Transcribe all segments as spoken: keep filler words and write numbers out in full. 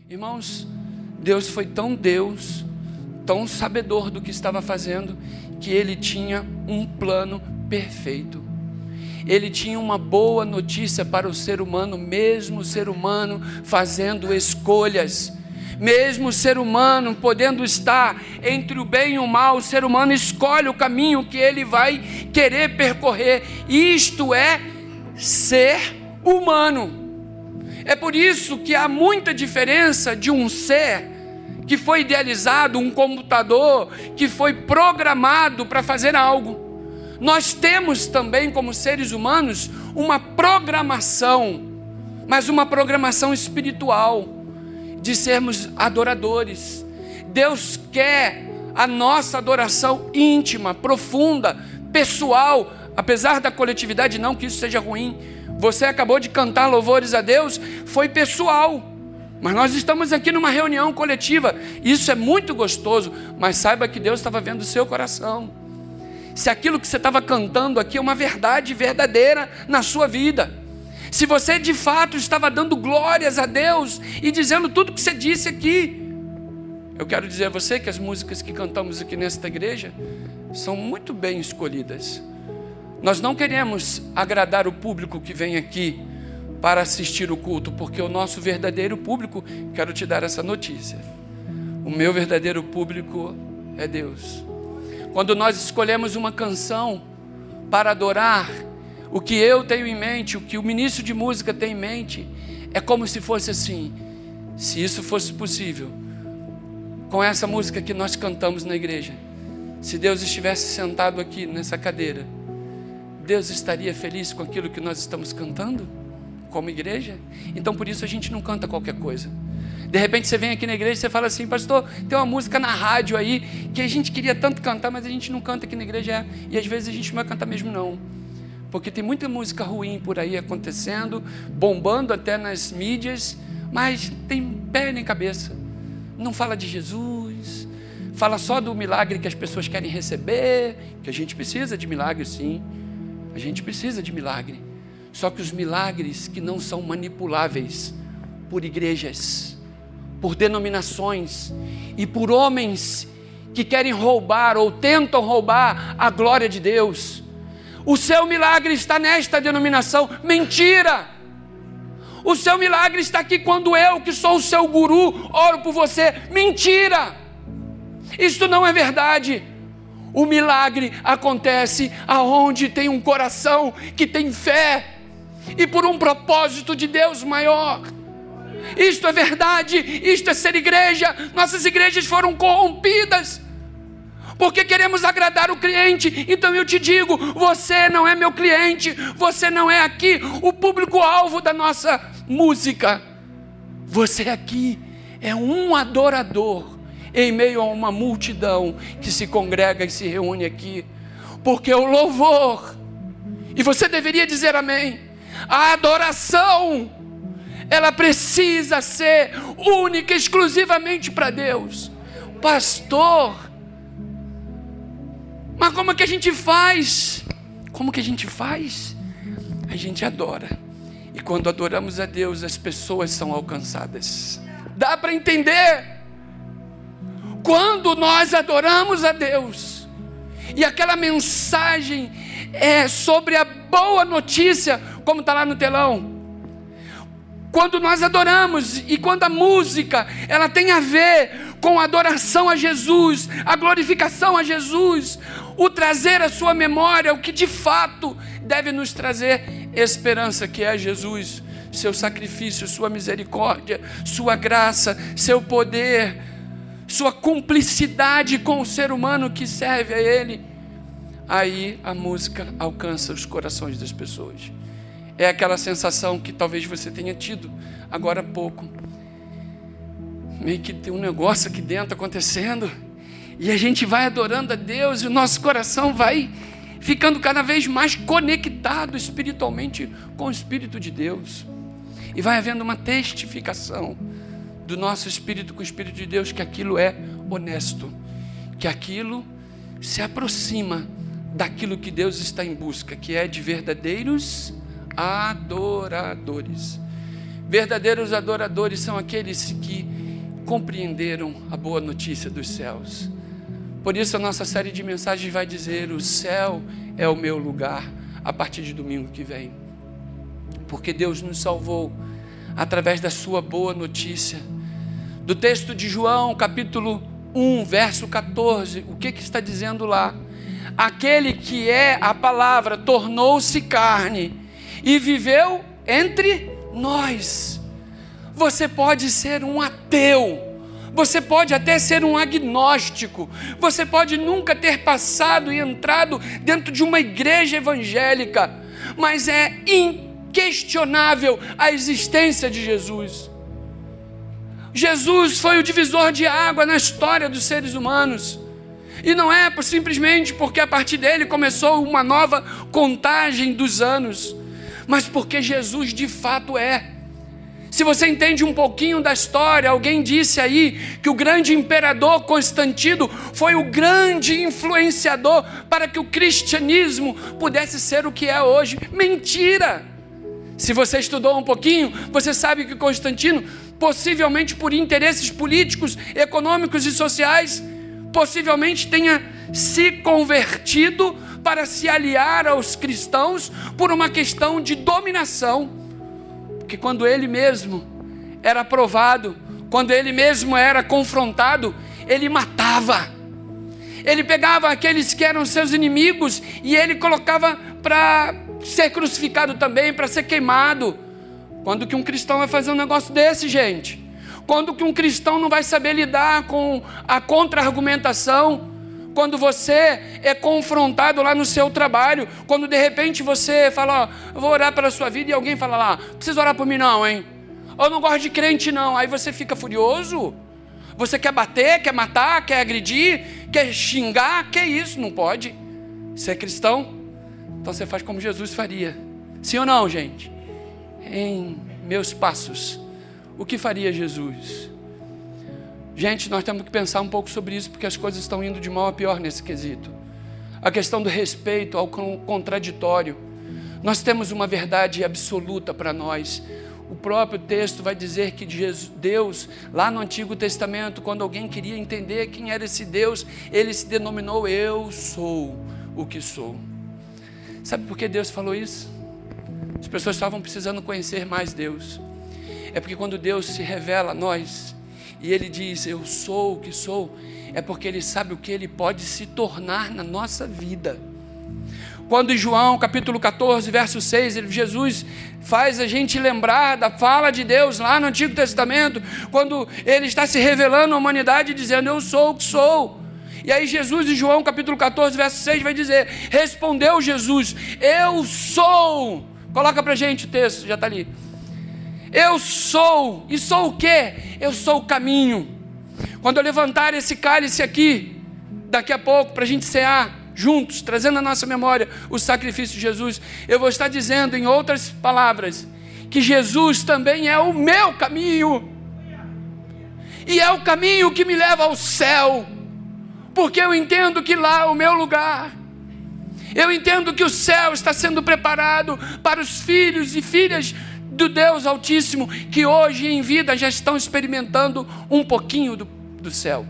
Irmãos, Deus foi tão Deus, tão sabedor do que estava fazendo, que Ele tinha um plano perfeito. Ele tinha uma boa notícia para o ser humano, mesmo o ser humano fazendo escolhas, mesmo o ser humano podendo estar entre o bem e o mal, o ser humano escolhe o caminho que ele vai querer percorrer. Isto é ser humano. É por isso que há muita diferença de um ser que foi idealizado, um computador que foi programado para fazer algo. Nós temos também, como seres humanos, uma programação, mas uma programação espiritual, de sermos adoradores. Deus quer a nossa adoração íntima, profunda, pessoal, apesar da coletividade, não que isso seja ruim. Você acabou de cantar louvores a Deus, foi pessoal, mas nós estamos aqui numa reunião coletiva, isso é muito gostoso, mas saiba que Deus estava vendo o seu coração. Se aquilo que você estava cantando aqui é uma verdade verdadeira na sua vida, se você de fato estava dando glórias a Deus e dizendo tudo que você disse aqui, eu quero dizer a você que as músicas que cantamos aqui nesta igreja são muito bem escolhidas. Nós não queremos agradar o público que vem aqui para assistir o culto, porque o nosso verdadeiro público, quero te dar essa notícia, o meu verdadeiro público é Deus. Quando nós escolhemos uma canção para adorar, o que eu tenho em mente, o que o ministro de música tem em mente, é como se fosse assim: se isso fosse possível, com essa música que nós cantamos na igreja, se Deus estivesse sentado aqui nessa cadeira, Deus estaria feliz com aquilo que nós estamos cantando como igreja? Então por isso a gente não canta qualquer coisa. De repente você vem aqui na igreja e você fala assim: pastor, tem uma música na rádio aí que a gente queria tanto cantar, mas a gente não canta aqui na igreja. E às vezes a gente não vai cantar mesmo não, porque tem muita música ruim por aí acontecendo, bombando até nas mídias, mas tem pé nem cabeça, não fala de Jesus, fala só do milagre que as pessoas querem receber, que a gente precisa de milagre sim, a gente precisa de milagre, só que os milagres que não são manipuláveis por igrejas, por denominações e por homens que querem roubar ou tentam roubar a glória de Deus. O seu milagre está nesta denominação. Mentira! O seu milagre está aqui quando eu, que sou o seu guru, oro por você. Mentira! Isto não é verdade. O milagre acontece aonde tem um coração que tem fé e por um propósito de Deus maior. Isto é verdade, isto é ser igreja. Nossas igrejas foram corrompidas porque queremos agradar o cliente. Então eu te digo, você não é meu cliente, você não é aqui o público-alvo da nossa música. Você aqui é um adorador em meio a uma multidão que se congrega e se reúne aqui, porque o louvor, e você deveria dizer amém, a adoração, ela precisa ser única, exclusivamente para Deus. Pastor, mas como é que a gente faz? Como que a gente faz? A gente adora. E quando adoramos a Deus, as pessoas são alcançadas. Dá para entender? Quando nós adoramos a Deus, e aquela mensagem é sobre a boa notícia, como está lá no telão. Quando nós adoramos, e quando a música, ela tem a ver com a adoração a Jesus, a glorificação a Jesus, o trazer à sua memória o que de fato deve nos trazer esperança, que é Jesus, seu sacrifício, sua misericórdia, sua graça, seu poder, sua cumplicidade com o ser humano que serve a Ele. Aí a música alcança os corações das pessoas. É aquela sensação que talvez você tenha tido agora há pouco. Meio que tem um negócio aqui dentro acontecendo, e a gente vai adorando a Deus, e o nosso coração vai ficando cada vez mais conectado espiritualmente com o Espírito de Deus. E vai havendo uma testificação do nosso espírito com o Espírito de Deus, que aquilo é honesto, que aquilo se aproxima daquilo que Deus está em busca, que é de verdadeiros adoradores. Verdadeiros adoradores são aqueles que compreenderam a boa notícia dos céus. Por isso a nossa série de mensagens vai dizer: o céu é o meu lugar, a partir de domingo que vem. Porque Deus nos salvou através da sua boa notícia. Do texto de João, capítulo um, verso quatorze, o que que está dizendo lá? Aquele que é a palavra tornou-se carne e viveu entre nós. Você pode ser um ateu, você pode até ser um agnóstico, você pode nunca ter passado e entrado dentro de uma igreja evangélica, mas é inquestionável a existência de Jesus. Jesus foi o divisor de água na história dos seres humanos. E não é simplesmente porque a partir dele começou uma nova contagem dos anos, mas porque Jesus de fato é. Se você entende um pouquinho da história, alguém disse aí que o grande imperador Constantino foi o grande influenciador para que o cristianismo pudesse ser o que é hoje. Mentira! Se você estudou um pouquinho, você sabe que Constantino, possivelmente por interesses políticos, econômicos e sociais, possivelmente tenha se convertido para se aliar aos cristãos por uma questão de dominação. Porque quando ele mesmo era provado, quando ele mesmo era confrontado, ele matava. Ele pegava aqueles que eram seus inimigos e ele colocava para ser crucificado também, para ser queimado. Quando que um cristão vai fazer um negócio desse, gente? Quando que um cristão não vai saber lidar com a contra-argumentação? Quando você é confrontado lá no seu trabalho, quando de repente você fala, ó, eu vou orar pela sua vida, e alguém fala lá, não precisa orar por mim não, hein? Eu não gosto de crente não. Aí você fica furioso, você quer bater, quer matar, quer agredir, quer xingar, quer isso, não pode. Você é cristão? Então você faz como Jesus faria. Sim ou não, gente? Em meus passos, o que faria Jesus? Gente, nós temos que pensar um pouco sobre isso, porque as coisas estão indo de mal a pior nesse quesito. A questão do respeito ao contraditório. Nós temos uma verdade absoluta para nós. O próprio texto vai dizer que Deus, lá no Antigo Testamento, quando alguém queria entender quem era esse Deus, ele se denominou: eu sou o que sou. Sabe por que Deus falou isso? As pessoas estavam precisando conhecer mais Deus. É porque quando Deus se revela a nós, e Ele diz, eu sou o que sou, é porque Ele sabe o que Ele pode se tornar na nossa vida. Quando em João capítulo catorze, verso seis, Jesus faz a gente lembrar da fala de Deus lá no Antigo Testamento, quando Ele está se revelando à humanidade, dizendo, eu sou o que sou. E aí Jesus em João capítulo catorze, verso seis vai dizer, respondeu Jesus, eu sou. Coloca pra gente o texto, já está ali. Eu sou, e sou o quê? Eu sou o caminho. Quando eu levantar esse cálice aqui, daqui a pouco, para a gente cear juntos, trazendo à nossa memória o sacrifício de Jesus, eu vou estar dizendo, em outras palavras, que Jesus também é o meu caminho, e é o caminho que me leva ao céu, porque eu entendo que lá é o meu lugar. Eu entendo que o céu está sendo preparado para os filhos e filhas do Deus Altíssimo, que hoje em vida já estão experimentando um pouquinho do, do céu.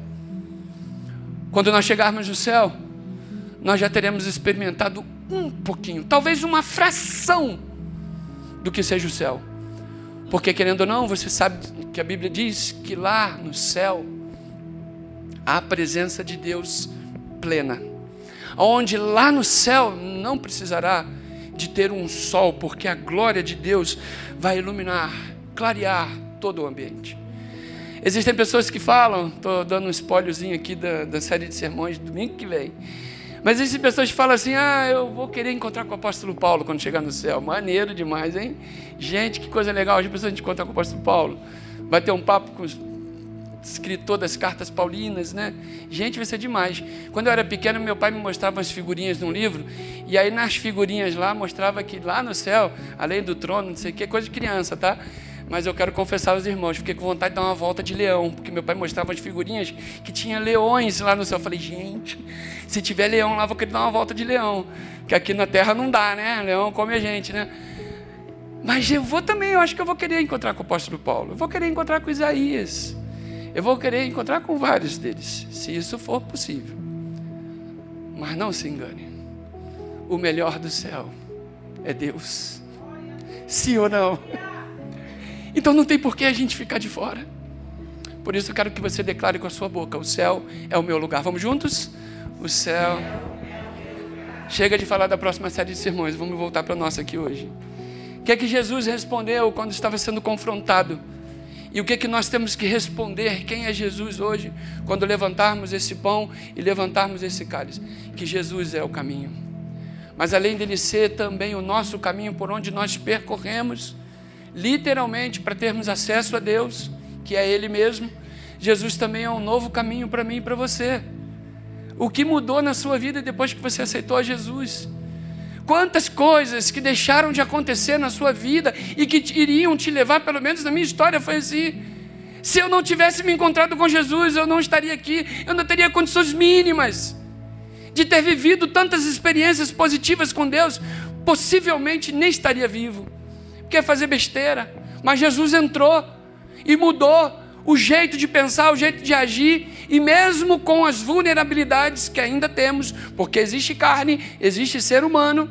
Quando nós chegarmos no céu, nós já teremos experimentado um pouquinho, talvez uma fração do que seja o céu. Porque querendo ou não, você sabe que a Bíblia diz que lá no céu há a presença de Deus plena. Onde lá no céu não precisará de ter um sol, porque a glória de Deus vai iluminar, clarear todo o ambiente. Existem pessoas que falam, estou dando um spoilerzinho aqui da, da série de sermões de domingo que vem, mas existem pessoas que falam assim, ah, eu vou querer encontrar com o apóstolo Paulo quando chegar no céu. Maneiro demais, hein? Gente, que coisa legal, já pensou a gente encontrar com o apóstolo Paulo? Vai ter um papo com os escritor das cartas paulinas, né? Gente, vai ser demais. Quando eu era pequeno, meu pai me mostrava umas figurinhas num livro, e aí nas figurinhas lá, mostrava que lá no céu, além do trono, não sei o que, coisa de criança, tá? Mas eu quero confessar aos irmãos, fiquei com vontade de dar uma volta de leão, porque meu pai mostrava as figurinhas que tinha leões lá no céu. Eu falei, gente, se tiver leão lá, vou querer dar uma volta de leão, que aqui na terra não dá, né? Leão come a gente, né? Mas eu vou também, eu acho que eu vou querer encontrar com o apóstolo Paulo, eu vou querer encontrar com Isaías. Eu vou querer encontrar com vários deles, se isso for possível. Mas não se engane. O melhor do céu é Deus. Sim ou não? Então não tem por que a gente ficar de fora. Por isso eu quero que você declare com a sua boca: o céu é o meu lugar. Vamos juntos? O céu. Chega de falar da próxima série de sermões. Vamos voltar para a nossa aqui hoje. O que é que Jesus respondeu quando estava sendo confrontado? E o que é que nós temos que responder? Quem é Jesus hoje? Quando levantarmos esse pão e levantarmos esse cálice. Que Jesus é o caminho. Mas além dele ser também o nosso caminho por onde nós percorremos, literalmente para termos acesso a Deus, que é Ele mesmo, Jesus também é um novo caminho para mim e para você. O que mudou na sua vida depois que você aceitou a Jesus? Quantas coisas que deixaram de acontecer na sua vida e que iriam te levar, pelo menos na minha história foi assim. Se eu não tivesse me encontrado com Jesus, eu não estaria aqui, eu não teria condições mínimas de ter vivido tantas experiências positivas com Deus, possivelmente nem estaria vivo, porque ia fazer besteira. Mas Jesus entrou e mudou o jeito de pensar, o jeito de agir, e mesmo com as vulnerabilidades que ainda temos, porque existe carne, existe ser humano,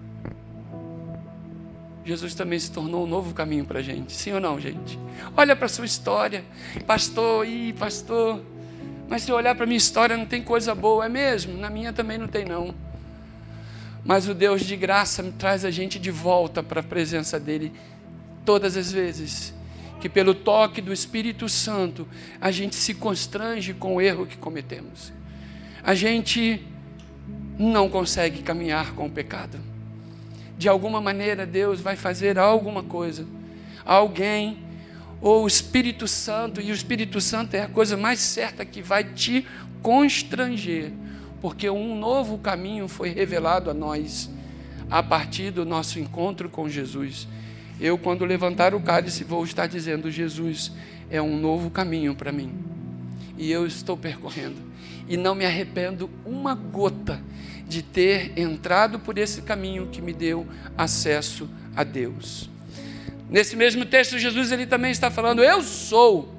Jesus também se tornou um novo caminho para a gente. Sim ou não, gente? Olha para a sua história. Pastor, ih, pastor, mas se eu olhar para a minha história não tem coisa boa. É mesmo? Na minha também não tem não. Mas o Deus de graça traz a gente de volta para a presença dEle todas as vezes que pelo toque do Espírito Santo a gente se constrange com o erro que cometemos. A gente não consegue caminhar com o pecado. De alguma maneira Deus vai fazer alguma coisa, alguém, ou o Espírito Santo, e o Espírito Santo é a coisa mais certa que vai te constranger, porque um novo caminho foi revelado a nós a partir do nosso encontro com Jesus. Eu, quando levantar o cálice, vou estar dizendo: Jesus é um novo caminho para mim, e eu estou percorrendo, e não me arrependo uma gota de ter entrado por esse caminho que me deu acesso a Deus. Nesse mesmo texto, Jesus ele também está falando: eu sou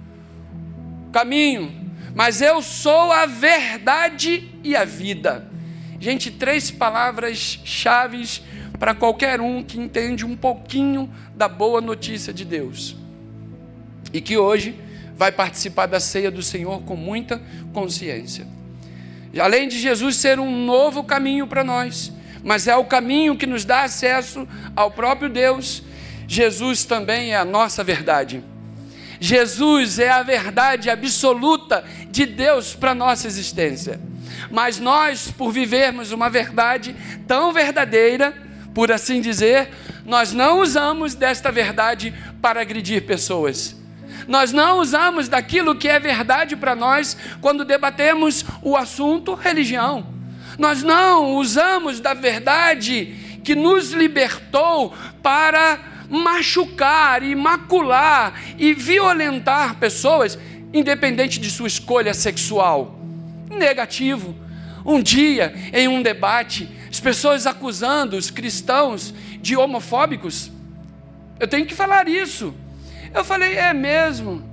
o caminho, mas eu sou a verdade e a vida. Gente, três palavras-chave para qualquer um que entende um pouquinho da boa notícia de Deus e que hoje vai participar da ceia do Senhor com muita consciência. Além de Jesus ser um novo caminho para nós, mas é o caminho que nos dá acesso ao próprio Deus, Jesus também é a nossa verdade. Jesus é a verdade absoluta de Deus para a nossa existência. Mas nós, por vivermos uma verdade tão verdadeira, por assim dizer, nós não usamos desta verdade para agredir pessoas. Nós não usamos daquilo que é verdade para nós quando debatemos o assunto religião. Nós não usamos da verdade que nos libertou para machucar e macular e violentar pessoas, independente de sua escolha sexual. Negativo. Um dia, em um debate, as pessoas acusando os cristãos de homofóbicos. Eu tenho que falar isso. Eu falei: é mesmo?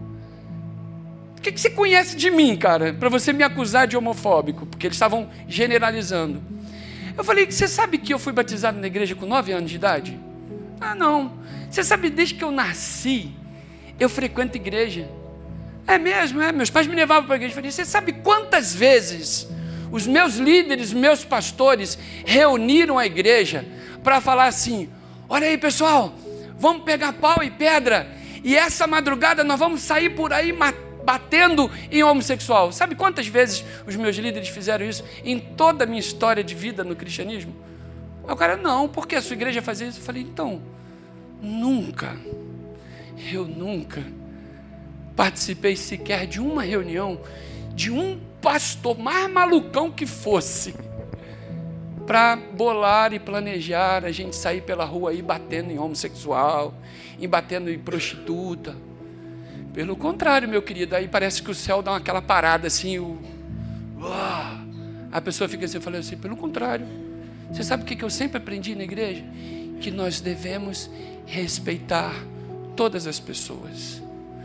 O que você conhece de mim, cara, para você me acusar de homofóbico? Porque eles estavam generalizando. Eu falei: você sabe que eu fui batizado na igreja com nove anos de idade? Ah, não. Você sabe, desde que eu nasci, eu frequento igreja. É mesmo, é? Meus pais me levavam para a igreja. Eu falei: você sabe quantas vezes os meus líderes, meus pastores reuniram a igreja para falar assim: olha aí, pessoal, vamos pegar pau e pedra, e essa madrugada nós vamos sair por aí batendo em homossexual. Sabe quantas vezes os meus líderes fizeram isso em toda a minha história de vida no cristianismo? Aí o cara: não, por que a sua igreja fazia isso? Eu falei: então, nunca, eu nunca participei sequer de uma reunião de um pastor, mais malucão que fosse, para bolar e planejar a gente sair pela rua aí batendo em homossexual, e batendo em prostituta. Pelo contrário, meu querido, aí parece que o céu dá aquela parada assim, o, uau, a pessoa fica assim, eu falei assim: pelo contrário, você sabe o que eu sempre aprendi na igreja? Que nós devemos respeitar todas as pessoas.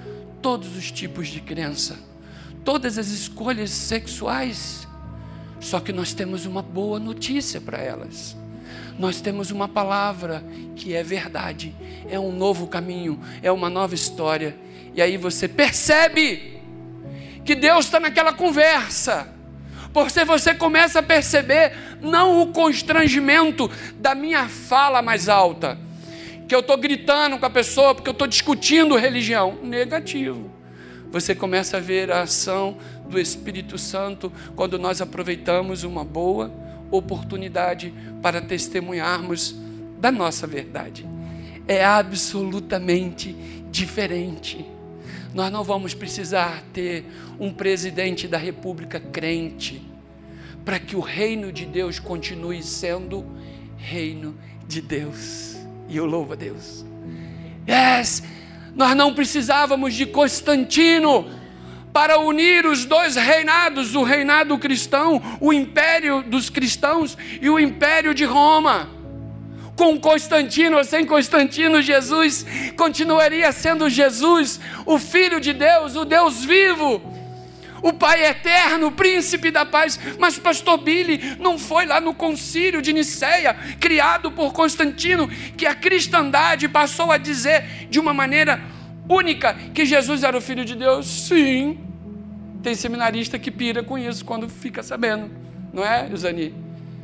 todos os tipos de crença, todas as escolhas sexuais. Só que nós temos uma boa notícia para elas. Nós temos uma palavra que é verdade, é um novo caminho, é uma nova história. E aí você percebe que Deus está naquela conversa, porque você começa a perceber não o constrangimento da minha fala mais alta, que eu estou gritando com a pessoa porque eu estou discutindo religião. Negativo. Você começa a ver a ação do Espírito Santo quando nós aproveitamos uma boa oportunidade para testemunharmos da nossa verdade. É absolutamente diferente. Nós não vamos precisar ter um presidente da República crente para que o reino de Deus continue sendo reino de Deus. E eu louvo a Deus. Yes! Nós não precisávamos de Constantino para unir os dois reinados, o reinado cristão, o império dos cristãos e o império de Roma. Com Constantino ou sem Constantino, Jesus continuaria sendo Jesus, o Filho de Deus, o Deus vivo, o Pai eterno, o príncipe da paz. Mas pastor Billy, não foi lá no concílio de Niceia, criado por Constantino, que a cristandade passou a dizer de uma maneira única que Jesus era o Filho de Deus? Sim. Tem seminarista que pira com isso quando fica sabendo, não é, Isani?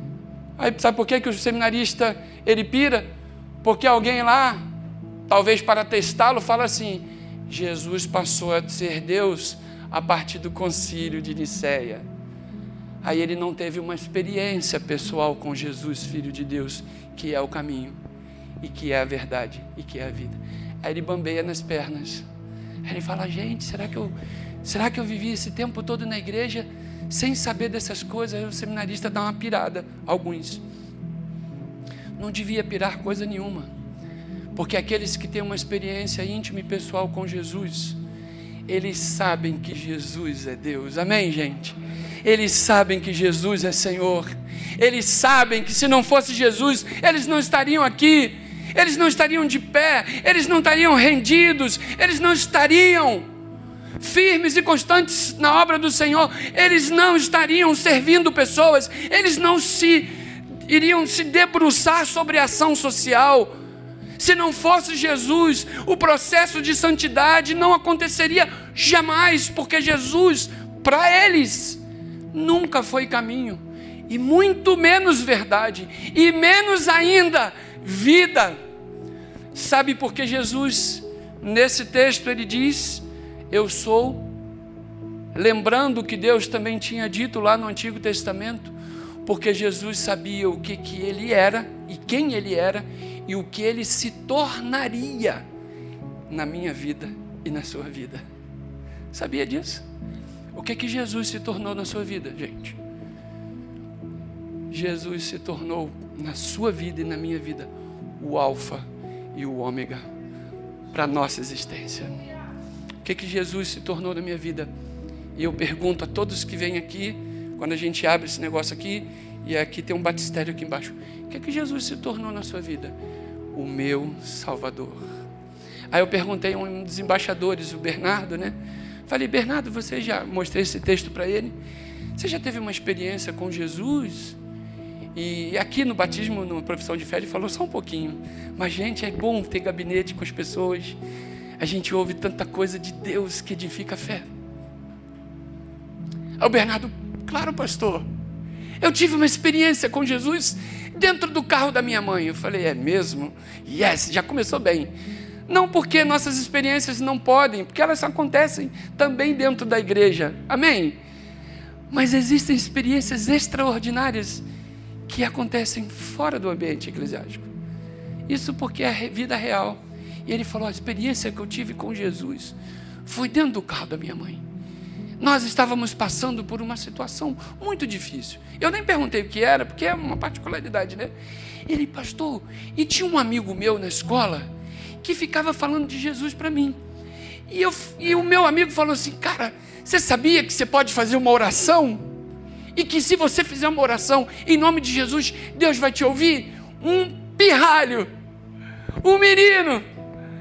Aí sabe por que, que o seminarista ele pira? Porque alguém lá, talvez para testá-lo, fala assim: Jesus passou a ser Deus a partir do concílio de Niceia. Aí ele não teve uma experiência pessoal com Jesus, Filho de Deus, que é o caminho, e que é a verdade, e que é a vida. Aí ele bambeia nas pernas. Aí ele fala: gente, será que eu, será que eu vivi esse tempo todo na igreja sem saber dessas coisas? Aí o seminarista dá uma pirada. Alguns. Não devia pirar coisa nenhuma. Porque aqueles que têm uma experiência íntima e pessoal com Jesus, eles sabem que Jesus é Deus. Amém, gente? Eles sabem que Jesus é Senhor. Eles sabem que se não fosse Jesus, eles não estariam aqui. Eles não estariam de pé. Eles não estariam rendidos. Eles não estariam firmes e constantes na obra do Senhor. Eles não estariam servindo pessoas. Eles não se iriam se debruçar sobre a ação social. Se não fosse Jesus, o processo de santidade não aconteceria jamais, porque Jesus, para eles, nunca foi caminho, e muito menos verdade, e menos ainda vida. Sabe por que Jesus, nesse texto, ele diz: eu sou, lembrando que Deus também tinha dito lá no Antigo Testamento, porque Jesus sabia o que, que ele era, e quem ele era, e o que ele se tornaria na minha vida e na sua vida. Sabia disso? O que que Jesus se tornou na sua vida, gente? Jesus se tornou na sua vida e na minha vida o alfa e o ômega para a nossa existência. O que que Jesus se tornou na minha vida? E eu pergunto a todos que vêm aqui, quando a gente abre esse negócio aqui, e aqui tem um batistério aqui embaixo: o que que Jesus se tornou na sua vida? O meu Salvador. Aí eu perguntei a um dos embaixadores, o Bernardo, né? Falei: Bernardo, você já, mostrei esse texto para ele, você já teve uma experiência com Jesus? E aqui no batismo, na profissão de fé, ele falou só um pouquinho. Mas, gente, é bom ter gabinete com as pessoas. A gente ouve tanta coisa de Deus que edifica a fé. Aí o Bernardo: claro, pastor, eu tive uma experiência com Jesus dentro do carro da minha mãe. Eu falei: é mesmo? Yes, já começou bem. Não porque nossas experiências não podem, porque elas acontecem também dentro da igreja. Amém? Mas existem experiências extraordinárias que acontecem fora do ambiente eclesiástico. Isso porque é vida real. E ele falou: a experiência que eu tive com Jesus foi dentro do carro da minha mãe. Nós estávamos passando por uma situação muito difícil. Eu nem perguntei o que era, porque é uma particularidade, né? Ele: pastor, e tinha um amigo meu na escola que ficava falando de Jesus para mim. E, eu, e o meu amigo falou assim: cara, você sabia que você pode fazer uma oração? E que se você fizer uma oração em nome de Jesus, Deus vai te ouvir? Um pirralho, um menino,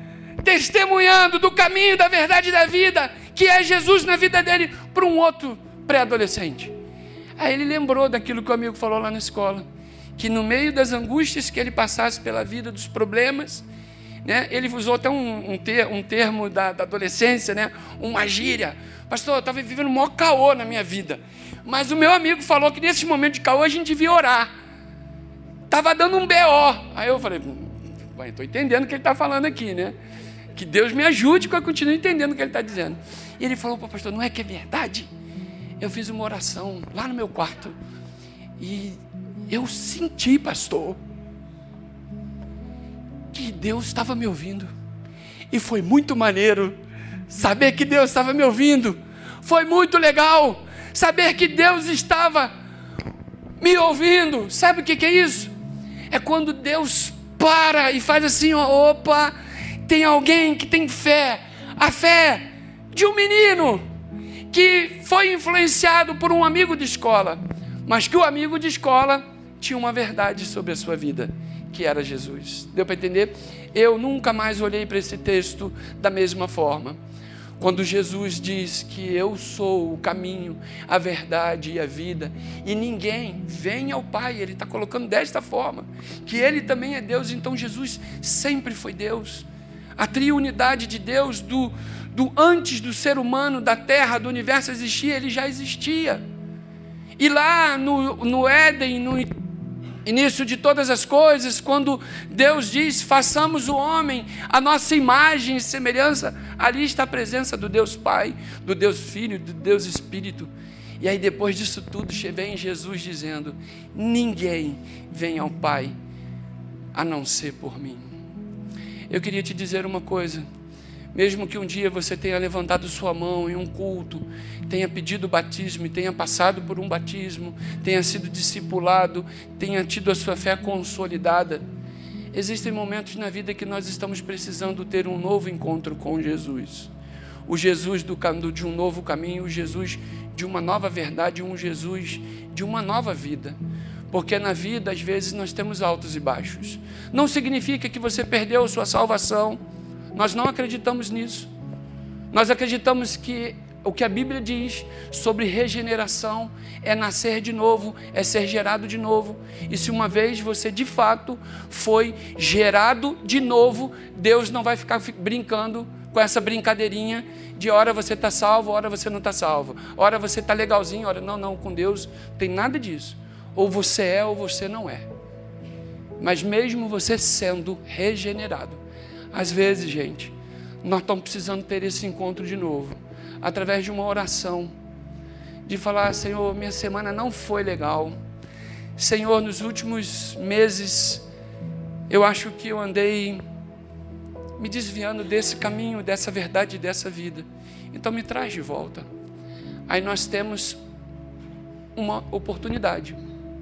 testemunhando do caminho, da verdade e da vida, que é Jesus na vida dele, para um outro pré-adolescente. Aí ele lembrou daquilo que o amigo falou lá na escola, que no meio das angústias que ele passasse pela vida, dos problemas, né, ele usou até um, um, ter, um termo da, da adolescência, né, uma gíria. Pastor, eu estava vivendo o maior caô na minha vida, mas o meu amigo falou que nesse momento de caô a gente devia orar. Estava dando um B O. Aí eu falei, estou entendendo o que ele está falando aqui, né? Que Deus me ajude que eu continue entendendo o que ele está dizendo. E ele falou, pastor, não é que é verdade? Eu fiz uma oração lá no meu quarto e eu senti, pastor, que Deus estava me ouvindo. E foi muito maneiro saber que Deus estava me ouvindo. Foi muito legal saber que Deus estava me ouvindo. Sabe o que é isso? É quando Deus para e faz assim, ó, opa, tem alguém que tem fé. A fé de um menino que foi influenciado por um amigo de escola, mas que o amigo de escola tinha uma verdade sobre a sua vida, que era Jesus. Deu para entender? Eu nunca mais olhei para esse texto da mesma forma. Quando Jesus diz que eu sou o caminho, a verdade e a vida, e ninguém vem ao Pai, ele está colocando desta forma, que ele também é Deus. Então Jesus sempre foi Deus. A triunidade de Deus, do, do antes do ser humano, da terra, do universo existir, ele já existia. E lá no, no Éden, no início de todas as coisas, quando Deus diz, façamos o homem a nossa imagem e semelhança, ali está a presença do Deus Pai, do Deus Filho, do Deus Espírito. E aí depois disso tudo, vem Jesus dizendo, ninguém vem ao Pai a não ser por mim. Eu queria te dizer uma coisa, mesmo que um dia você tenha levantado sua mão em um culto, tenha pedido batismo e tenha passado por um batismo, tenha sido discipulado, tenha tido a sua fé consolidada, existem momentos na vida que nós estamos precisando ter um novo encontro com Jesus. O Jesus do, de um novo caminho, o Jesus de uma nova verdade, um Jesus de uma nova vida. Porque na vida, às vezes, nós temos altos e baixos. Não significa que você perdeu a sua salvação. Nós não acreditamos nisso. Nós acreditamos que o que a Bíblia diz sobre regeneração é nascer de novo, é ser gerado de novo. E se uma vez você de fato foi gerado de novo, Deus não vai ficar brincando com essa brincadeirinha de hora você está salvo, hora você não está salvo. Hora você está legalzinho, hora não, não, com Deus não tem nada disso. Ou você é ou você não é. Mas mesmo você sendo regenerado, às vezes, gente, nós estamos precisando ter esse encontro de novo, através de uma oração, de falar, Senhor, minha semana não foi legal. Senhor, nos últimos meses, eu acho que eu andei me desviando desse caminho, dessa verdade, dessa vida. Então me traz de volta. Aí nós temos uma oportunidade.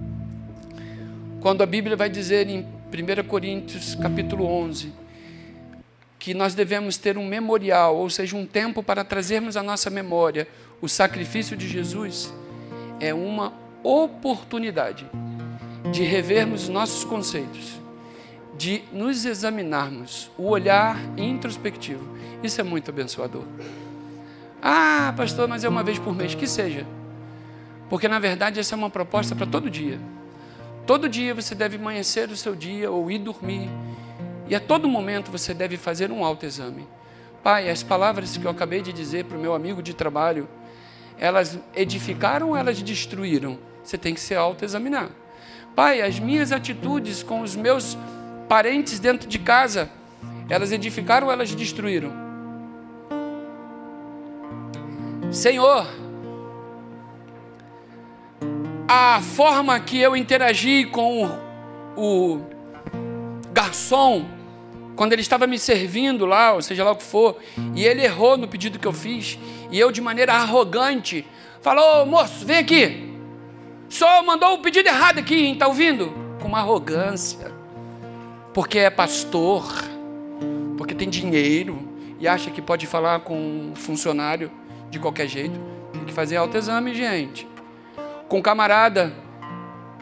Quando a Bíblia vai dizer em primeira Coríntios, capítulo onze, que nós devemos ter um memorial, ou seja, um tempo para trazermos à nossa memória o sacrifício de Jesus, é uma oportunidade de revermos os nossos conceitos, de nos examinarmos, o olhar introspectivo. Isso é muito abençoador. Ah, pastor, mas é uma vez por mês. Que seja. Porque, na verdade, essa é uma proposta para todo dia. Todo dia você deve amanhecer o seu dia ou ir dormir. E a todo momento você deve fazer um autoexame. Pai, as palavras que eu acabei de dizer para o meu amigo de trabalho, elas edificaram ou elas destruíram? Você tem que se autoexaminar. Pai, as minhas atitudes com os meus parentes dentro de casa, elas edificaram ou elas destruíram? Senhor, a forma que eu interagi com o, o garçom, quando ele estava me servindo lá, ou seja lá o que for, e ele errou no pedido que eu fiz, e eu de maneira arrogante, falou, moço, vem aqui, o senhor mandou o pedido errado aqui, hein, tá ouvindo? Com uma arrogância, porque é pastor, porque tem dinheiro, e acha que pode falar com um funcionário de qualquer jeito. Tem que fazer autoexame, gente. Com camarada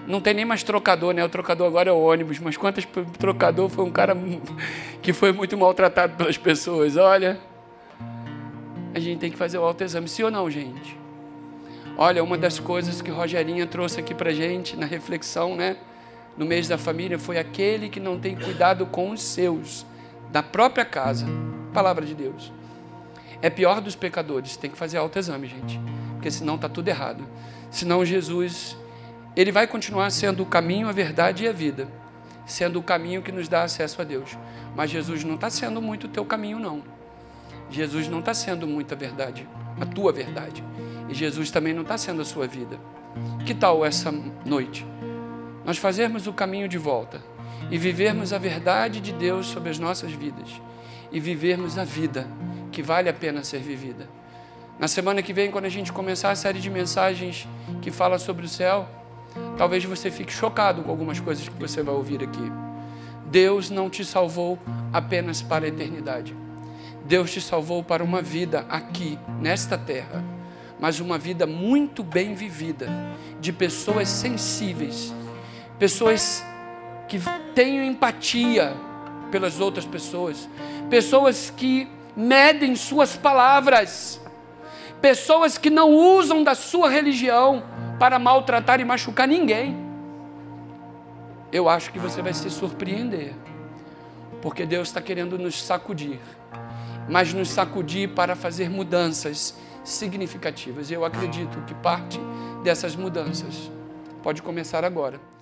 Não tem nem mais trocador, né? O trocador agora é o ônibus, mas quantas trocador foi um cara que foi muito maltratado pelas pessoas? Olha, a gente tem que fazer o autoexame, sim ou não, gente? Olha, uma das coisas que Rogerinha trouxe aqui pra gente, na reflexão, né? No mês da família, foi aquele que não tem cuidado com os seus, da própria casa. Palavra de Deus. É pior dos pecadores, tem que fazer autoexame, gente. Porque senão está tudo errado. Senão Jesus, Ele vai continuar sendo o caminho, a verdade e a vida. Sendo o caminho que nos dá acesso a Deus. Mas Jesus não está sendo muito o teu caminho, não. Jesus não está sendo muito a verdade, a tua verdade. E Jesus também não está sendo a sua vida. Que tal essa noite? Nós fazermos o caminho de volta e vivermos a verdade de Deus sobre as nossas vidas. E vivermos a vida que vale a pena ser vivida. Na semana que vem, quando a gente começar a série de mensagens que fala sobre o céu, talvez você fique chocado com algumas coisas que você vai ouvir aqui. Deus não te salvou apenas para a eternidade. Deus te salvou para uma vida aqui, nesta terra, mas uma vida muito bem vivida, de pessoas sensíveis, pessoas que tenham empatia pelas outras pessoas, pessoas que medem suas palavras, pessoas que não usam da sua religião para maltratar e machucar ninguém. Eu acho que você vai se surpreender, porque Deus está querendo nos sacudir, mas nos sacudir para fazer mudanças significativas. Eu acredito que parte dessas mudanças pode começar agora.